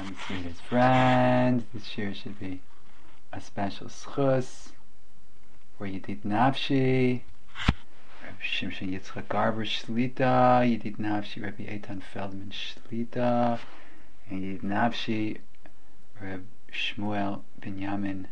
Sweetest friend, this year should be a special schus for Yedid Nafshi, Reb Shimshon Yitzchak Garber Shlita, Yedid Nafshi Rabbi Eitan Feldman Shlita, and Yedid Nafshi Reb Shmuel Binyamin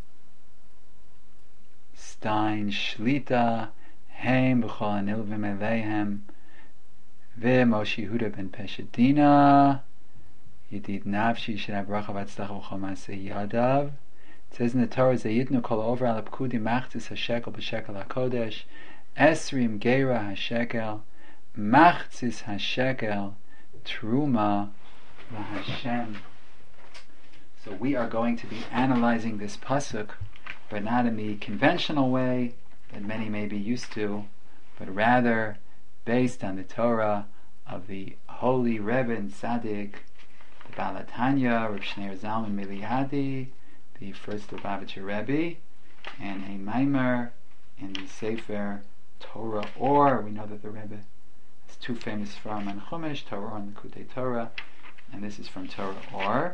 Stein Shlita, Heim B'chol Anilvim Eleihem, Ve Moshe Yehuda Ben Peshadina. Yedid Nafshi should have bracha v'atzlacha v'chol maaseh yadav. It says in the Torah, Zayidnu kol over al pkudi machtis hashekel b'shekel hakodesh, esrim geira hashekel, machtis hashekel, truma laHashem. So we are going to be analyzing this pasuk, but not in the conventional way that many may be used to, but rather based on the Torah of the holy Rebbe and Tzaddik, the Baal HaTanya, Reb Shneir Zalman Miliadi, the first Lubavitcher Rebbe, and a Maimer in the Sefer Torah Or. We know that the Rebbe has two famous Sfarim on Chumash, Torah Or and Likutei Torah, and this is from Torah Or.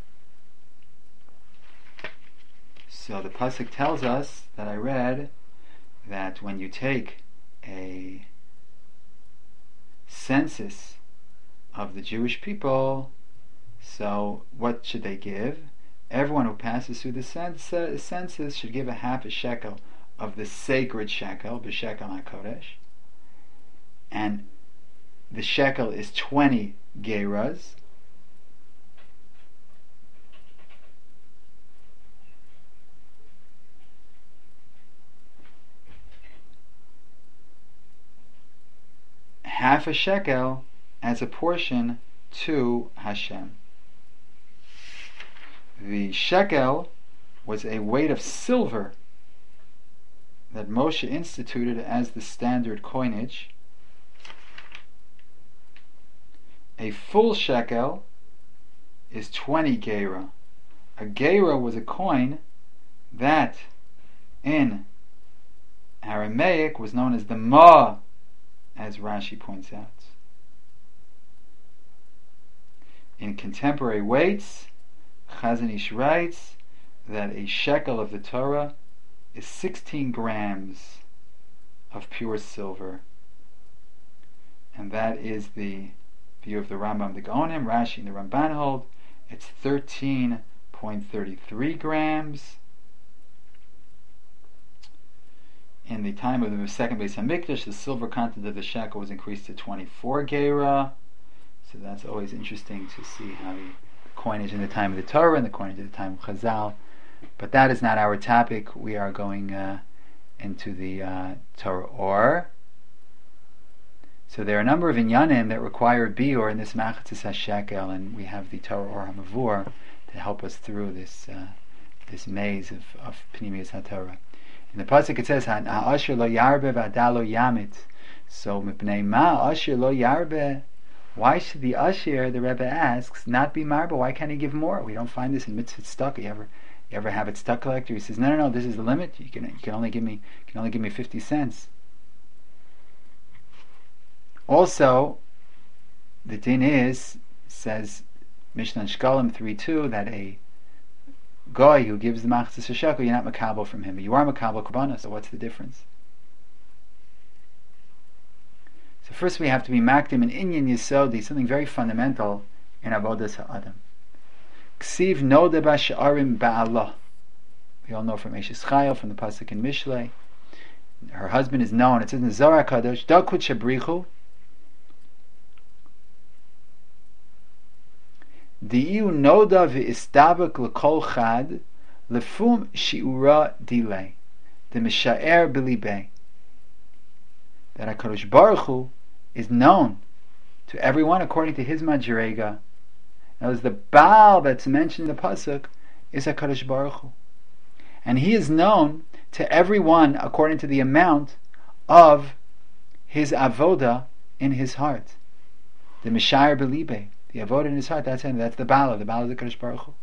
So the pasuk tells us that I read that when you take a census of the Jewish people, so what should they give? Everyone who passes through the census should give a half a shekel of the sacred shekel, b'shekel HaKodesh, and the shekel is 20 geiras. Half a shekel as a portion to Hashem. The shekel was a weight of silver that Moshe instituted as the standard coinage. A full shekel is 20 geira. A geira was a coin that in Aramaic was known as the ma, as Rashi points out. In contemporary weights, Chazon Ish writes that a shekel of the Torah is 16 grams of pure silver, and that is the view of the Rambam, the Gaonim. Rashi and the Ramban hold it's 13.33 grams. In the time of the second Beis Hamikdash, the silver content of the shekel was increased to 24 geira. So that's always interesting to see how the coinage in the time of the Torah and the coinage at the time of Chazal. But that is not our topic. We are going into the Torah Or. So there are a number of inyanim that require biur in this Machatzis HaShekel, and we have the Torah Or HaMavur to help us through this maze of Pnimius HaTorah. In the pasuk it says, "Ha'asher lo yarbe v'ada lo yamit." So mipnei ma asher lo yarbe. Why should the asher, the Rebbe asks, not be marba? Why can't he give more? We don't find this in mitzvah stuck. You ever have it stuck collector? He says, no, this is the limit. You can only give me 50 cents. Also, the din is, says Mishnah Shkalim 3:2, that a guy who gives the machzis a shekel, you're not makabel from him, but you are makabel kabana. So what's the difference? So first we have to be makdim in inyan yisodi, something very fundamental in avodas ha'adam. Ksiv noda b'sha'arim ba'allah. We all know from Eshes Chayil, from the pasuk in Mishlei, her husband is known. It says in the Zohar Kadosh, dakut shabrichu diyu noda v'istabak l'kol chad lefum shi'ura dilei the misha'er b'libei. That HaKadosh Baruch Hu is known to everyone according to his madrega. Now, the Baal that's mentioned in the pasuk is HaKadosh Baruch Hu, and he is known to everyone according to the amount of his avoda in his heart. The Mishayer Belibe, the avoda in his heart. That's him. That's the Baal. The Baal is HaKadosh Baruch Hu.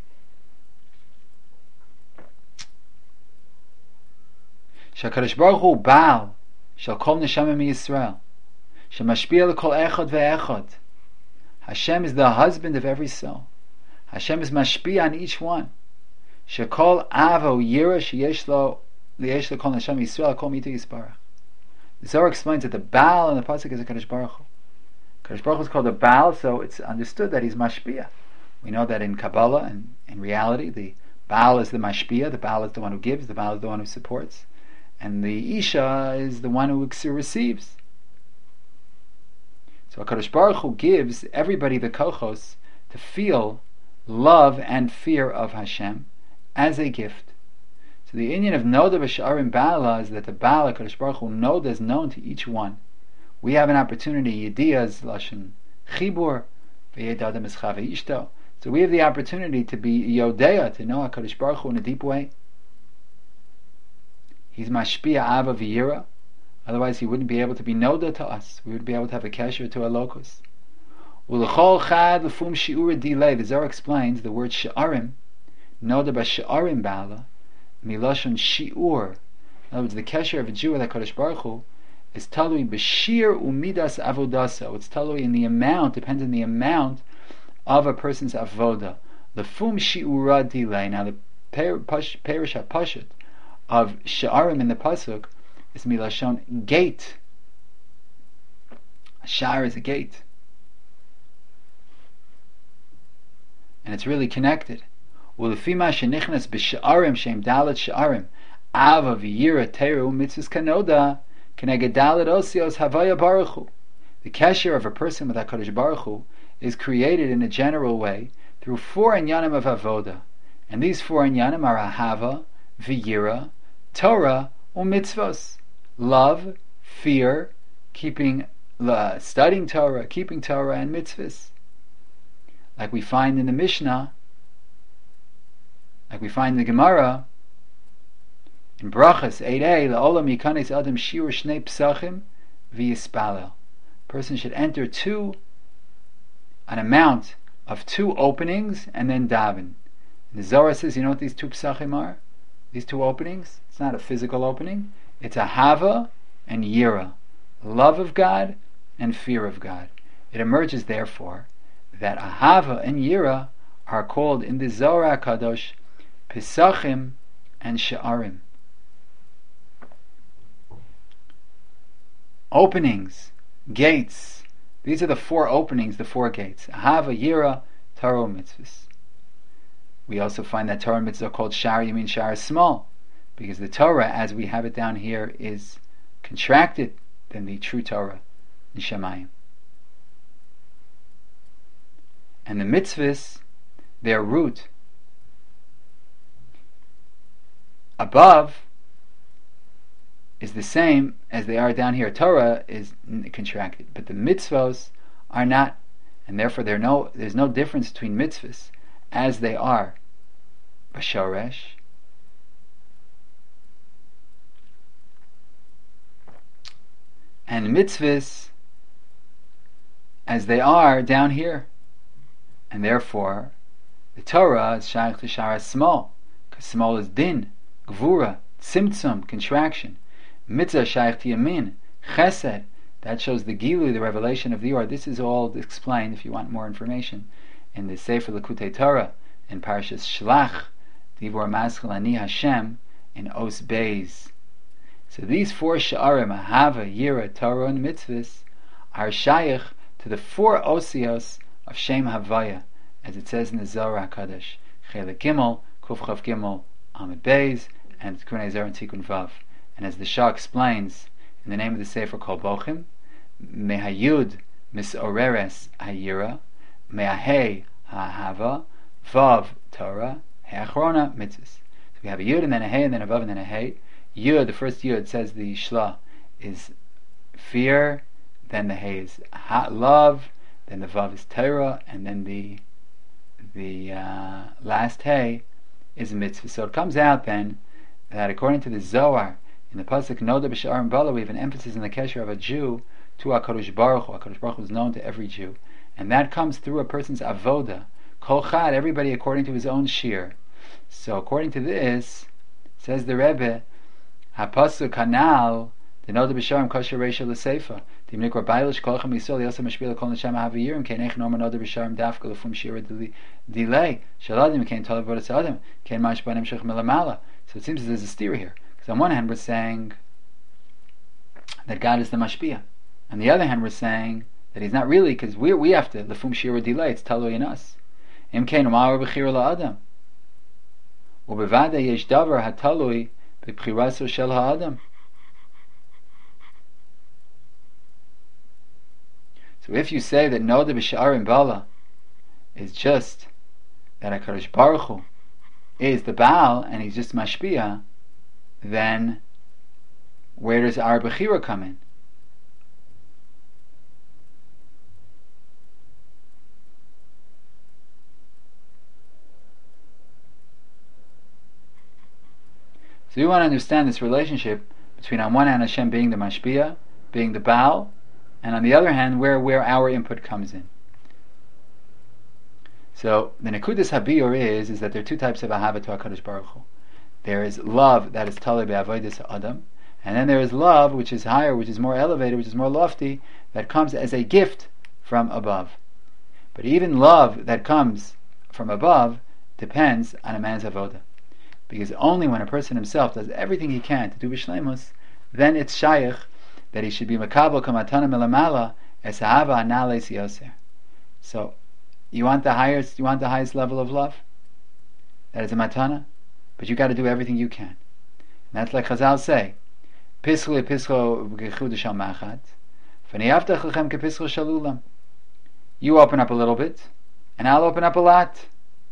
ShaKadosh Baruch Hu Baal shall kol neshama mi Yisrael, shemashpia lekol echad ve'echad. Hashem is the husband of every soul. Hashem is mashpia on each one. Shekol avo yira sheyesh lo kol Hashem Yisrael kol mitu yisparach. The Zohar explains that the Baal in the pasuk is a Kadosh Baruch Hu. Kadosh Baruch Hu is called a Baal, so it's understood that he's mashpia. We know that in Kabbalah and in reality, the Baal is the mashpia, the Baal is the one who gives, the Baal is the one who supports, and the Isha is the one who receives. So Kadosh Baruch Hu gives everybody the kochos to feel love and fear of Hashem as a gift. So the inyan of Noda b'Sha'arim Ba'ala is that the Ba'ala Kadosh Baruch Hu Noda is known to each one. We have an opportunity, Yediyah Lashon Chibur, V'yedadam Eschava Ishto. So we have the opportunity to be Yodeya, to know HaKadosh Baruch Hu in a deep way. He's Mashpia Ava V'yira. Otherwise he wouldn't be able to be Noda to us. We wouldn't be able to have a kesher to a locus. U'lechol chad l'fum shi'ura dilei. The Zohar explains the word Sha'arim, Noda b'Sha'arim Ba'ala, Milashon Shi'ur. In other words, the kesher of a Jew with HaKadosh Baruch Hu is talui b'shir u'midas avodasa. It's talui in the amount, depends on the amount of a person's avoda. L'fum shi'ura dilei. Now the Perish HaPashut of Sha'arim in the pasuk is Milashon gate. A sha'ar is a gate. And it's really connected. Ulefima shenichnas b'sha'arim shem dalet sha'arim ava v'yira teru mitzvus kanoda keneged dalet osios havaya baruch hu. The kesher of a person with HaKadosh Baruch Hu is created in a general way through 4 inyanim of avoda, and these 4 inyanim are ahava, v'yira, Torah, u'mitzvos. Love, fear, studying Torah, keeping Torah, and mitzvahs. Like we find in the Mishnah, like we find in the Gemara, in Brachas 8a, la'olam yikanes adam shiur shnei psachim v'yispalel. Person should enter an amount of 2 openings and then daven. And the Zohar says, you know what these 2 psachim are? These 2 openings? It's not a physical opening. It's ahava and yira, love of God and fear of God. It emerges, therefore, that ahava and yira are called in the Zohar HaKadosh Pesachim and Sha'arim. Openings, gates. These are the 4 openings, the 4 gates. Ahava, yira, Torah, mitzvahs. We also find that Torah mitzvahs are called Sha'ar Yamin, Sha'ar Small, because the Torah, as we have it down here, is contracted than the true Torah in Shemayim. And the mitzvahs, their root above is the same as they are down here. Torah is contracted, but the mitzvahs are not, and therefore there's no difference between mitzvahs as they are b'shoresh and mitzvahs as they are down here. And therefore the Torah is shaykh to Sha'ar Small, because small is din, gvura, tzimtzum, contraction. Mitzvah shaykh to Yamin, chesed, that shows the gilu, the revelation of the Or. This is all explained, if you want more information, in the Sefer Lekutei Torah, in Parashas Shlach, Divor Maschil Ani Hashem, in Os Beis. So these 4 sha'arim, ahava, yira, Torah, and mitzvahs, are shaykh to the 4 osios of Shem Havaya, as it says in the Zohar HaKadosh, Chelek Gimel, Kuf Chav Gimel, Amud Beis, and Tikkun Ezer and Tikkun Vav. And as the Shah explains in the name of the Sefer Kol Bochim, Mehayud Misoreres Hayira, Mehahei Ha'ahava, Vav Torah, He'achrona Mitzvahs. So we have a Yud and then a Hey and then a Vav and then a Hey. Yud, the first Yud, says the Shla is fear, then the Hey is love, then the Vav is Torah, and then the last Hey is mitzvah. So it comes out then that according to the Zohar, in the pasuk Noda b'Sha'arim Ba'ala, we have an emphasis in the kesher of a Jew to HaKadosh Baruch Hu. HaKadosh Baruch Hu is known to every Jew, and that comes through a person's avoda. Kol chad, everybody according to his own shir. So according to this, says the Rebbe, HaPasuk Hanal, the Noda b'Sha'arim Kosher Reisha L'Seifa. Dimnikor Bailish Kolchem Yisrael Yosem Mashpil Kol Neshama Haviyirim Kein Ech Norman Oder B'Sharim Dafka Lefum Shira Delay Shaladim Kein Talav Vodas Adam Kein Mash Banim Shech Melamala. So it seems there's a steer here, because on one hand we're saying that God is the Mashpia, on the other hand we're saying that He's not really, because we have to Lefum Shira Delay. It's Talui in us. Im Kein Umar B'Chira LaAdam Ubevada Yesh Davar HaTalui B'Bchiraso Shel HaAdam. So if you say that Noda B'Sha'arim Bala is just that HaKadosh Baruch Hu is the Baal and He's just Mashpia, then where does our Bechira come in? So we want to understand this relationship between on one hand Hashem being the Mashpia, being the Baal, and on the other hand where our input comes in. So the Nekudas Habiyur is that there are two types of Ahava to HaKadosh Baruch Hu. There is love that is Talei Be'avodas Adam, and then there is love which is higher, which is more elevated, which is more lofty, that comes as a gift from above. But even love that comes from above depends on a man's avodah. Because only when a person himself does everything he can to do b'shleimus, then it's shaykh that he should be makabel kamatana melamala es ha'ava anales yoser. So, you want the highest level of love? That is a matana, but you got to do everything you can. And that's like Chazal say, Pischo pischo gechudah shal machat, v'niyaftach lechem kepischo shalulam. You open up a little bit, and I'll open up a lot.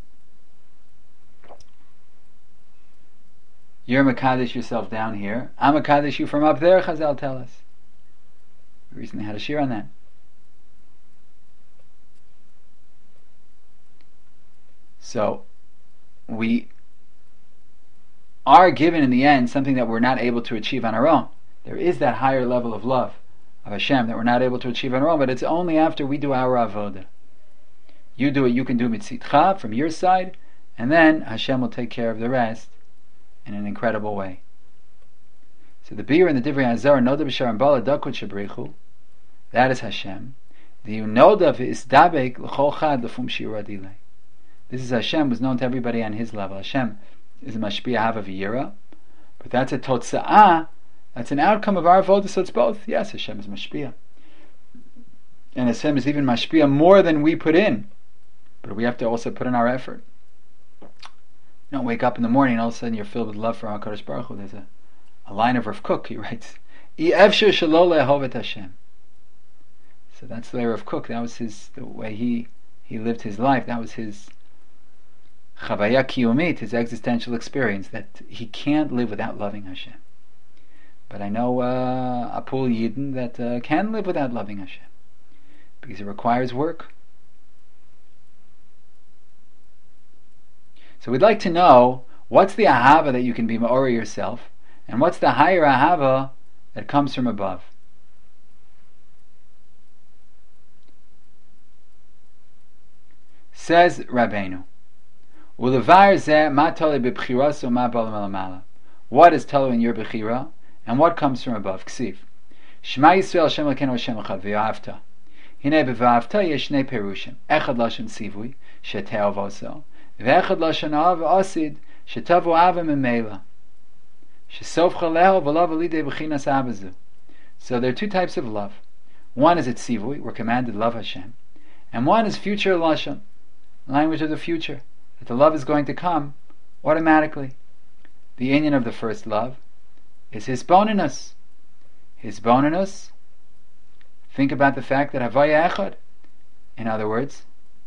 You're Makadish yourself down here. I'm Makadish you from up there, Chazal tell us. We recently had a shir on that. So, we are given in the end something that we're not able to achieve on our own. There is that higher level of love of Hashem that we're not able to achieve on our own, but it's only after we do our avodah. You do what you can do mitzitcha from your side, and then Hashem will take care of the rest in an incredible way. So the beer in the Divrei Hazar, Noda b'Sharim Bala Dakut Shabrichu, that is Hashem. The Noda v'Isdabek l'chol chad l'fum shira dilei. This is Hashem, was known to everybody on His level. Hashem is a mashpia hava v'yira, but that's a totza'ah, that's an outcome of our avodah, so it's both. Yes, Hashem is mashpia, and Hashem is even mashpia more than we put in, but we have to also put in our effort. You don't wake up in the morning and all of a sudden you're filled with love for HaKadosh Baruch Hu. There's a line of Rav Kook, he writes, I efshu shelo le'ahovet Hashem. So that's the way Rav Kook, that was the way he lived his life, that was his chavaya kiyumit, his existential experience, that he can't live without loving Hashem. But I know Apul Yidden that can live without loving Hashem, because it requires work. So we'd like to know, what's the ahava that you can be ma'ori yourself, and what's the higher ahava that comes from above? Says Rabbeinu, Ulevar zeh ma tali b'bchiraso ma bala melamala. What is talo in your bechira, and what comes from above? Ksiv. Shema Yisrael Hashem Elokeinu Hashem Echad v'ya'avta. Hine b'va'avta yesh shnei perushim. Echad lashon sivui, shete'ov oso. V'echad lashon av asid, shetavu ava memela. Shesofcha leho v'lav alidei b'chinas abazu. So there are two types of love. One is at sivui, we're commanded to love Hashem. And one is future lashon, language of the future, that the love is going to come automatically. The inyan of the first love is hisboninus. Hisboninus, think about the fact that havaya echad. In other words,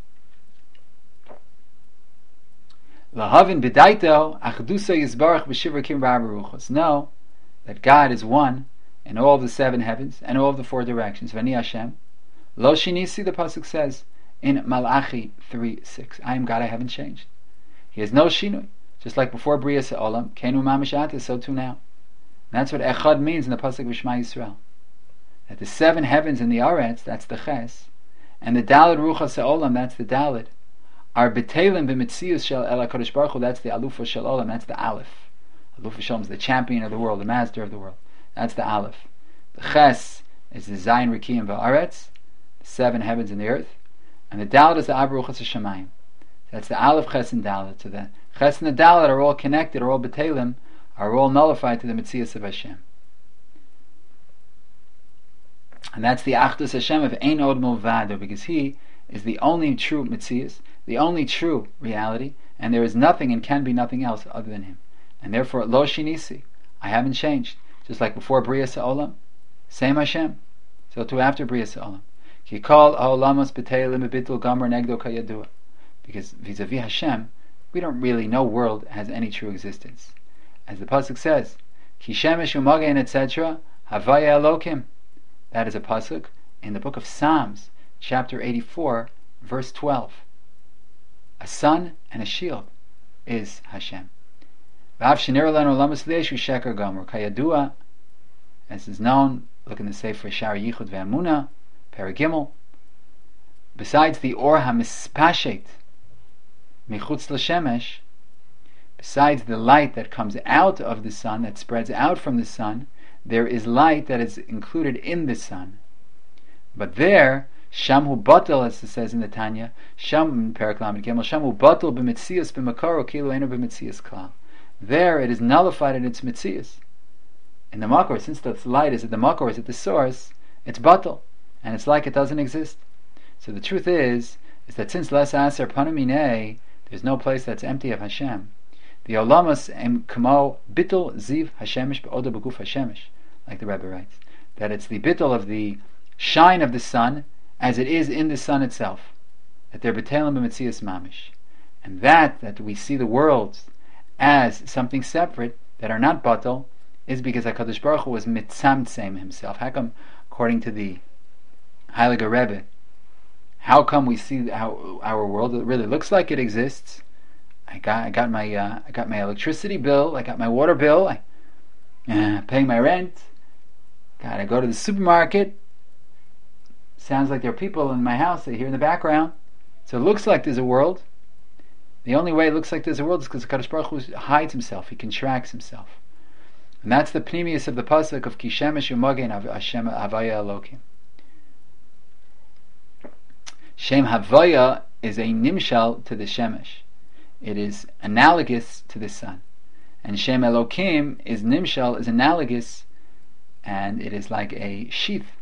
lahavin b'daito achdusa yizbarach b'shivrakim ba'aruchos. Know that God is one in all of the seven heavens and all of the four directions. V'ani Hashem lo shinisi, the pasuk says in Malachi 3:6. I am God, I haven't changed. He has no shinui. Just like before Bria Se'olam, Kenu Mamish, so too now. And that's what Echad means in the pasuk of Shema Yisrael. That the seven heavens in the Aretz, that's the Ches, and the Daled Rucha Se'olam, that's the Daled, are B'Telim B'Mitzius Shel El HaKadosh Baruch Hu, that's the Alufa Shel Olam, that's the Aleph. Alufa Shel Olam is the champion of the world, the master of the world. That's the Aleph. The Ches is the Zayin Rikiyim Va'aretz, the 7 heavens and the earth, and the Dalet is the Abruchas HaShamayim. That's the Aleph, Ches, and Dalet. So the Ches and the Dalet are all connected, are all B'Telim, are all nullified to the Metzias of Hashem. And that's the Achdus Hashem of Ein Od Milvado, because He is the only true Metzias, the only true reality, and there is nothing and can be nothing else other than Him. And therefore, Lo Shinisi, I haven't changed. Just like before Brias Ha'olam, same Hashem. So too after Brias Ha'olam. Ki kol ha'olamos b'teilim b'bitul gamar negdo kayadua. Because vis-a-vis Hashem, we don't really know world has any true existence. As the pasuk says, Ki shemesh u'magein etc. Havaya Elokim. That is a pasuk in the book of Psalms, chapter 84, verse 12. A sun and a shield is Hashem. As is known, look in the Sefer Shar Yichud Ve'amuna, Paragimel. Besides the Or HaMispashet Michutz L'Shemesh, besides the light that comes out of the sun, that spreads out from the sun, there is light that is included in the sun. But there, Shamhu Batal, as it says in the Tanya, Sham Paraklam Gimel, Shamhu Batal b'mitzias b'makaro kilu eno b'mitzias klal. There it is nullified in its mitzias. In the makor, since the light is at the makor, is at the source, it's batal, and it's like it doesn't exist. So the truth is that since les aser panamine, there's no place that's empty of Hashem. The olamas em kamo bittul ziv hashemish be'oda beguf hashemish, like the Rebbe writes, that it's the bittul of the shine of the sun as it is in the sun itself, that they're betelim b'mitzias mamish, and that we see the worlds as something separate that are not batal is because HaKadosh Baruch Hu was mitzamtzem himself. How come, according to the Heilige Rebbe, how come we see how our world really looks like it exists? I got my electricity bill, I got my water bill, I paying my rent. I go to the supermarket. Sounds like there are people in my house. They hear in the background, so it looks like there's a world. The only way it looks like there's a world is because HaKadosh Baruch Hu hides himself, he contracts himself. And that's the pnimius of the pasuk of Ki shemesh u'magein Hashem havaya Elokim. Shem havaya is a nimshal to the shemesh. It is analogous to the sun. And Shem Elokim is nimshal, is analogous, and it is like a sheath.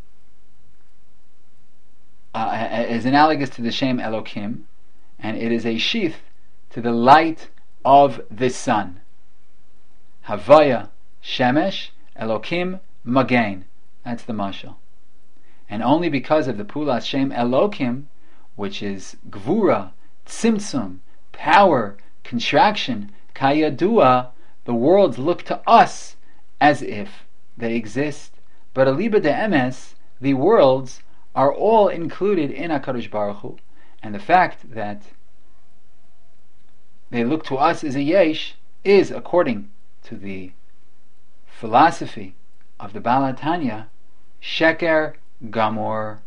Is analogous to the Shem Elokim, and it is a sheath to the light of the sun. Havaya Shemesh Elokim Magain. That's the mashal. And only because of the Pulas Shem Elokim, which is Gvura, Tzimtzum, power, contraction, Kayadua, the worlds look to us as if they exist. But Aliba de Emes, the worlds are all included in HaKadosh Baruch Hu. And the fact that they look to us as a yesh is, according to the philosophy of the Baal HaTanya, sheker gamor.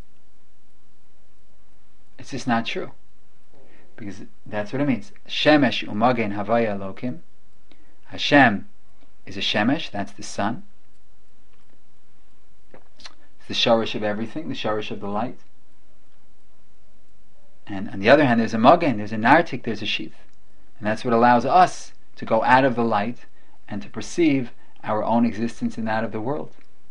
It's just not true, because that's what it means. Shemesh u'magen havaya Elokim. Hashem is a shemesh, that's the sun. It's the shorish of everything, the shorish of the light. And on the other hand, there's a magen, there's a nartik, there's a sheath. And that's what allows us to go out of the light and to perceive our own existence in that of the world.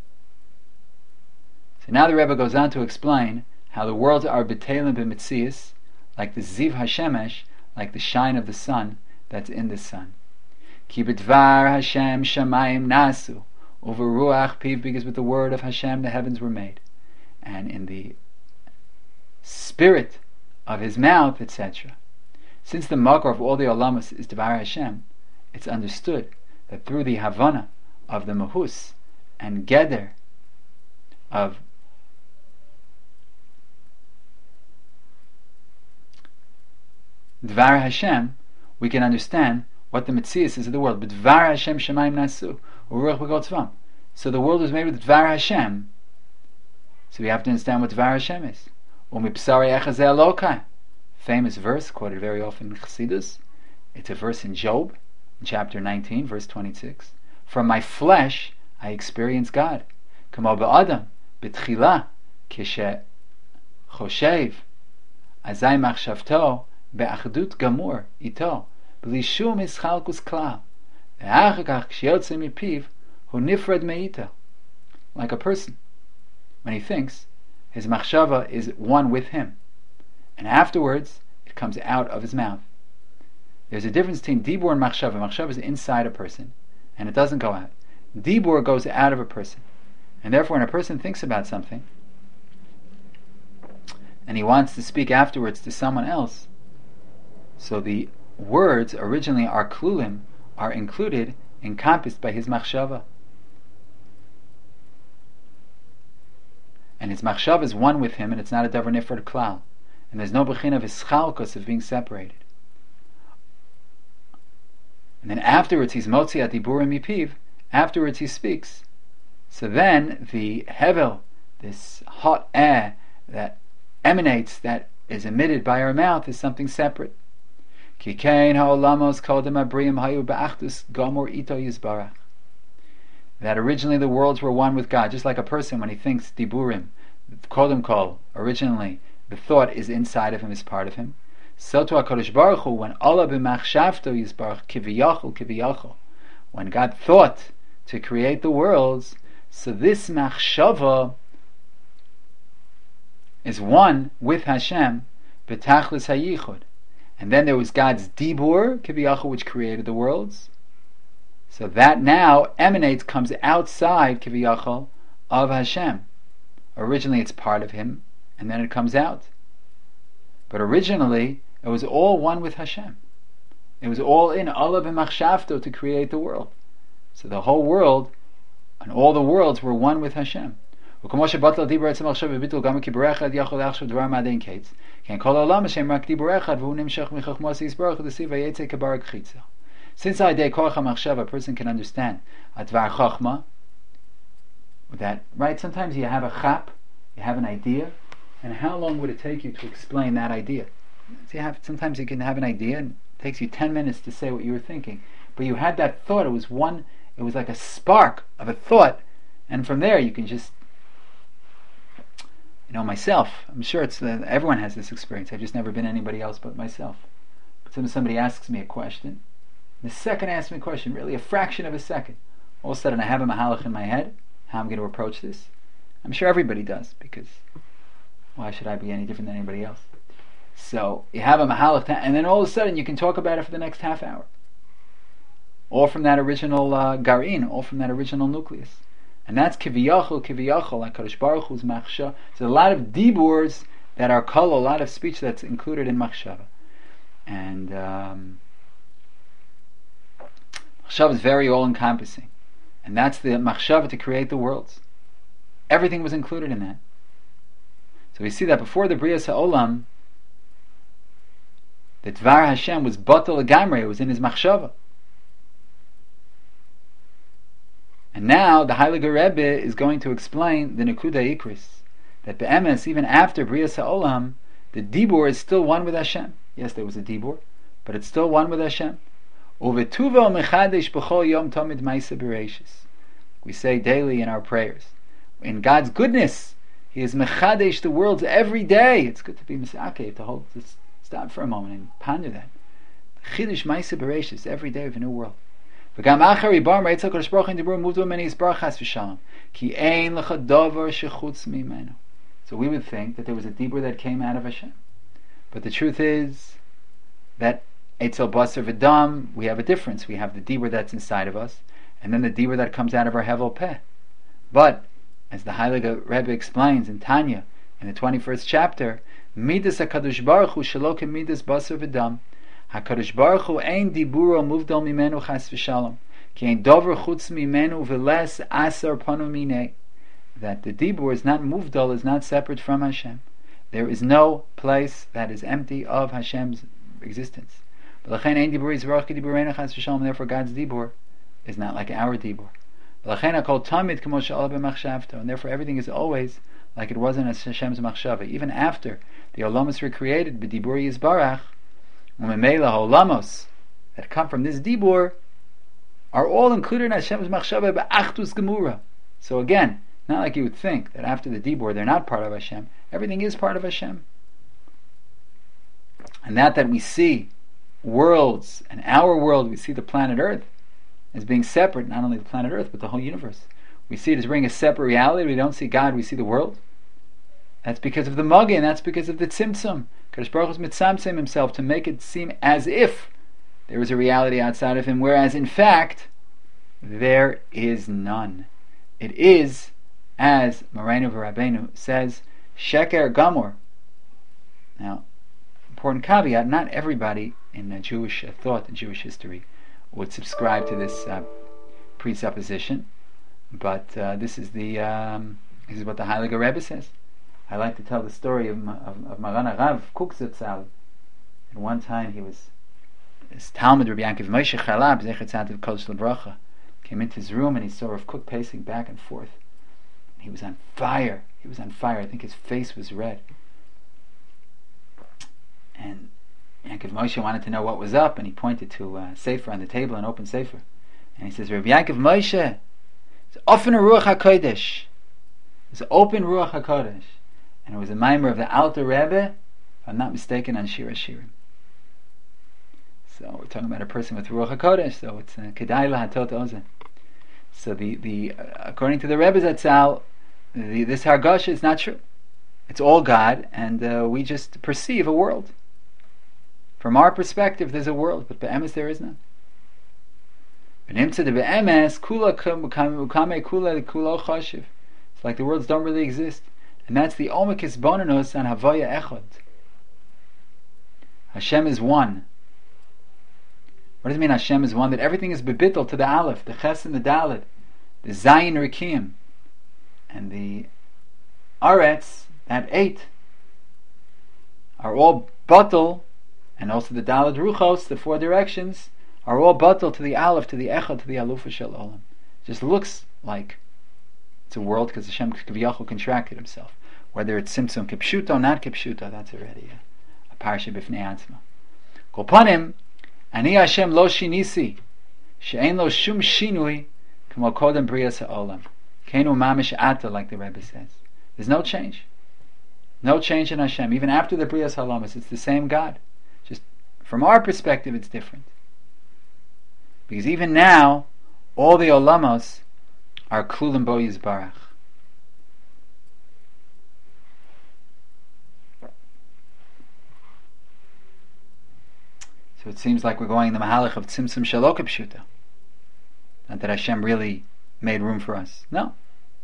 So now the Rebbe goes on to explain how the worlds are b'telim b'mitzias, like the ziv hashemesh, like the shine of the sun that's in the sun. Ki b'dvar Hashem shamayim nasu, over ruach piv, because with the word of Hashem the heavens were made, and in the spirit of his mouth, etc. Since the makor of all the olamas is Dvar Hashem, it's understood that through the Havana of the Mahus and Geder of Dvar Hashem, we can understand what the Metzias is of the world. But Dvar Hashem Shemayim Nasu, Uruach B'Gotzvam. So the world was made with Dvar Hashem. So we have to understand what Dvar Hashem is. Famous verse quoted very often in Chassidus. It's a verse in Job, in chapter 19, verse 26. From my flesh I experience God. Kamo ba'adam, בתחילה, כשחושב, אזי מחשבתו באחדות גמור איתו, בלי שום הסחלקוס כלל. ואחר כך, כשיוצא מפיו, הוא נפרד מאיתו. Like a person, when he thinks, his machshava is one with him. And afterwards, it comes out of his mouth. There's a difference between dibur and machshava. Machshava is inside a person, and it doesn't go out. Dibur goes out of a person. And therefore, when a person thinks about something, and he wants to speak afterwards to someone else, so the words originally are klulim, are included, encompassed by his machshava. And his machshava is one with him, and it's not a davar nifrad klal. And there's no bechin of ischalkos of being separated. And then afterwards he's motzi at diburim mipiv, afterwards he speaks. So then the hevel, this hot air that emanates, that is emitted by our mouth, is something separate. Ki kein ha'olamos kodem abriyim hayu ba'achdus gomor ito yizbarach. That originally the worlds were one with God, just like a person when he thinks diburim, kodem kol, originally the thought is inside of him, is part of him. So to HaKadosh Baruch Hu, when Allah b'machshavto yizbarach kiviyachol, when God thought to create the worlds, so this machshava is one with Hashem, b'tachlis hayichud. And then there was God's dibur, kiviyachol, which created the worlds. So that now emanates, comes outside, kiviyachol, of Hashem. Originally it's part of Him, and then it comes out. But originally, it was all one with Hashem. It was all in Allah b'machshavto to create the world. So the whole world, and all the worlds were one with Hashem. Since I day koach hamachshava, a person can understand advar chachma, that, right, sometimes you have a chap, you have an idea, and how long would it take you to explain that idea? So sometimes you can have an idea, and it takes you 10 minutes to say what you were thinking. But you had that thought, it was like a spark of a thought, and from there you can just, myself, I'm sure everyone has this experience, I've just never been anybody else but myself. But somebody asks me a question, the second I ask me a question, really a fraction of a second, all of a sudden I have a mahalach in my head, how I'm going to approach this. I'm sure everybody does, because why should I be any different than anybody else? So you have a mahalach, and then all of a sudden you can talk about it for the next half hour. All from that original garin, all from that original nucleus. And that's kiviyachol, like Kadosh Baruch Hu's machshava. So a lot of diburs that are kol, a lot of speech that's included in machshava. And machshava is very all-encompassing. And that's the machshava to create the worlds. Everything was included in that. So we see that before the Briyas HaOlam, the Dvar Hashem was batal legamrei, it was in his machshava. And now the Heilige Rebbe is going to explain the Nekuda Ikris, that be'emes, even after Briyas HaOlam, the Dibur is still one with Hashem. Yes, there was a Dibur, but it's still one with Hashem. Uvetuvo mechadesh b'chol yom tamid ma'aseh bereishis. We say daily in our prayers, in God's goodness, He is mechadesh the worlds every day. It's good to be misakeh, to stop for a moment and ponder that. Chidush ma'aseh bereishis, every day of a new world. V'gam achar ibar me'etzal Kadosh Baruch Hu dibur muvdo meni yisbarach chas v'shalom ki ein lecha davar shechutz mimenu. So we would think that there was a dibur that came out of Hashem, but the truth is that Eitzel Basar V'Dam, we have a difference. We have the dibur that's inside of us, and then the dibur that comes out of our hevel peh. But as the Heilige Rebbe explains in Tanya, in the 21st chapter, Midas HaKadosh Baruch Hu shelo k'midas Basar V'Dam. HaKadosh Baruch Hu ein diburo muvdal mimenu chas v'shalom ki ein dover chutz mimenu v'les asar panu minei. That the dibur is not muvdal, is not separate from Hashem. There is no place that is empty of Hashem's existence. Therefore God's dibur is not like our dibur. And therefore everything is always like it was in Hashem's machshava. Even after the olamos were created, b'dibur yizbarach, u'memela olamos that come from this dibur are all included in Hashem's machshava b'achdus gemura. So again, Not like you would think that after the Dibur they're not part of Hashem. Everything is part of Hashem. And that we see worlds, and our world, we see the planet Earth as being separate, not only the planet Earth, but the whole universe. We see it as being a separate reality. We don't see God, we see the world. That's because of the Magen, that's because of the Tzimtzum. Kadosh Baruch Hu is mitzamtzem himself to make it seem as if there is a reality outside of him, whereas in fact, there is none. It is, as Moreinu V'Rabbeinu says, Sheker Gamor. Now, important caveat, not everybody in Jewish thought and Jewish history would subscribe to this presupposition, but this is what the Heiliger Rebbe says. I like to tell the story of Maran Rav Kook Zatzal. At one time his Talmud Rabbi Yankiv Moshe Chalab Zecher Tzaddik Kol Shel Bracha came into his room and he saw Rav Kook pacing back and forth. He was on fire. I think his face was red. And Yankiv Moshe wanted to know what was up, and he pointed to a sefer on the table, an open sefer, and he says, Rabbi Yankiv Moshe, it's open Ruach HaKodesh. It's open Ruach HaKodesh. And it was a mimer of the Alter Rebbe, if I'm not mistaken, on Shir HaShirim. So we're talking about a person with Ruach HaKodesh, so it's Kedai Lahatot Ozen. So the according to the Rebbe Zatzal, this Hargasha is not true. It's all God, and we just perceive a world. From our perspective, there's a world, but be'emes there is none. It's like the worlds don't really exist. And that's the Omikis Bonanos and Havaya Echad. Hashem is one. What does it mean Hashem is one? That everything is bebittel to the Aleph, the Ches and the Dalet, the Zayin Rikim, and the Aretz, that 8, are all batel, and also the Dalet Ruchos, the 4 directions, are all batel to the Aleph, to the Echad, to the Alufa Shel Olam. It just looks like it's a world because Hashem Kiviyachol contracted himself. Whether it's Simtzum Kipshuto, not Kipshuto, that's already a parsha b'fnei atzma. Kol panim, Ani Hashem lo shinisi, she'ein lo shum shinui, k'mo kodem briyas ha'olam. Keinu mamish ata, like the Rebbe says. There's no change. No change in Hashem. Even after the briyas ha'olamas, it's the same God. Just from our perspective, it's different. Because even now, all the olamos are klulim bo yizbarach. So it seems like we're going in the mahalach of tzimtzum shelo kipshuta. Not that Hashem really made room for us. No.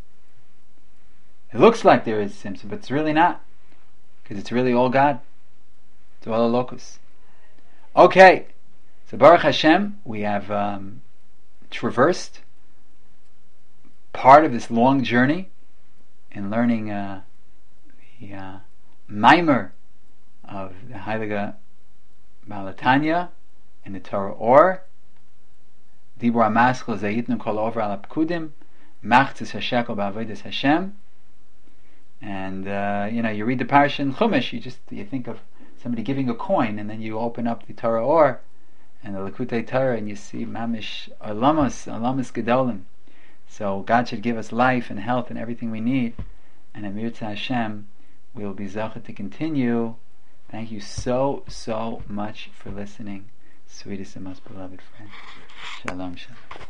It looks like there is tzimtzum, but it's really not. Because it's really all God. It's all a locus. Okay. So Baruch Hashem, we have traversed part of this long journey in learning the mimer of the Heilige Balatanya in the Torah Or, Dibur HaMaschel Zayitnu Kol Over Al Apkudim, Machtzis HaShekel Ba'avodas Hashem. And you read the parsha in Chumash, you think of somebody giving a coin, and then you open up the Torah Or and the Likutei Torah, and you see Mamish Olamos Gedolim. So God should give us life and health and everything we need, and Amir Tzah Hashem, we will be zachet to continue. Thank you so much for listening, sweetest and most beloved friend. Shalom, shalom.